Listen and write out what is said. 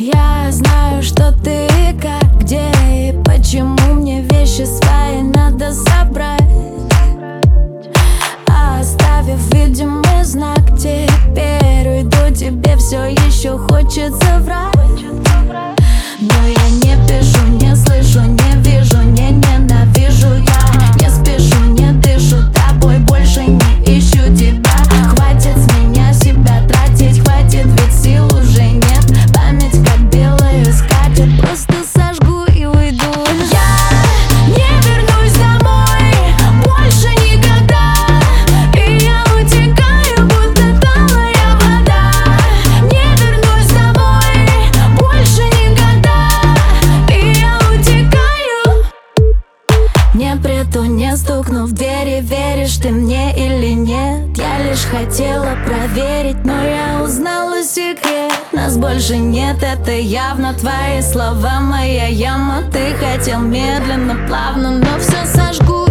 Я знаю, что ты как, где и почему. Мне вещи свои надо забрать, оставив видимый знак. Теперь уйду, тебе все еще хочется врать. Но я не пишу, не слышу, не вижу, не ненавижу. Я не спешу, не дышу, тобой больше не ищу тебя. Хватит с меня себя тратить, хватит, ведь сил уже нет. Память как белая скатерть, просто сожгу и уйду. Я не вернусь домой больше никогда, и я утекаю, будто талая вода. Не вернусь домой больше никогда, и я утекаю. Не приду, не стукну в двери. Веришь ты мне или нет? Я лишь хотела проверить, но я узнала секрет. Нас больше нет, это явно твои слова, моя яма. Ты хотел медленно, плавно, но все сожгу.